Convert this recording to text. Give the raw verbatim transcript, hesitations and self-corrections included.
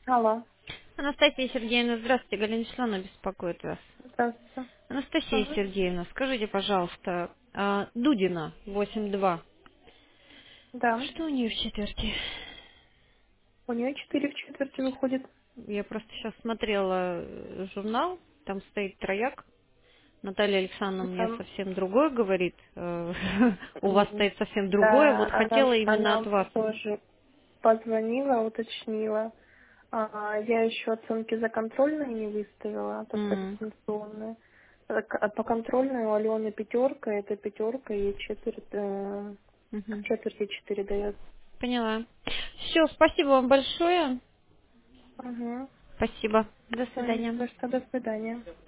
Алло. Анастасия Сергеевна, здравствуйте. Галина Вячеславовна беспокоит вас. Здравствуйте. Анастасия Ага. Сергеевна, скажите, пожалуйста, а, Дудина, восемь два, Да. что у нее в четверти? У нее четыре в четверти выходит. Я просто сейчас смотрела э, журнал, там стоит трояк. Наталья Александровна мне Там, совсем другое говорит. э, У вас м, стоит совсем другое. Вот да, она, хотела именно от она вас. тоже позвонила, уточнила. А, я еще оценки за контрольные не выставила, а только М, дистанционные. А к- а по контрольной у Алены пятерка, это пятерка, ей четверть, э, к мгм. четверти четыре дает. Поняла. Все, спасибо вам большое. Угу. Спасибо. До Все, не свидания. за что, до свидания.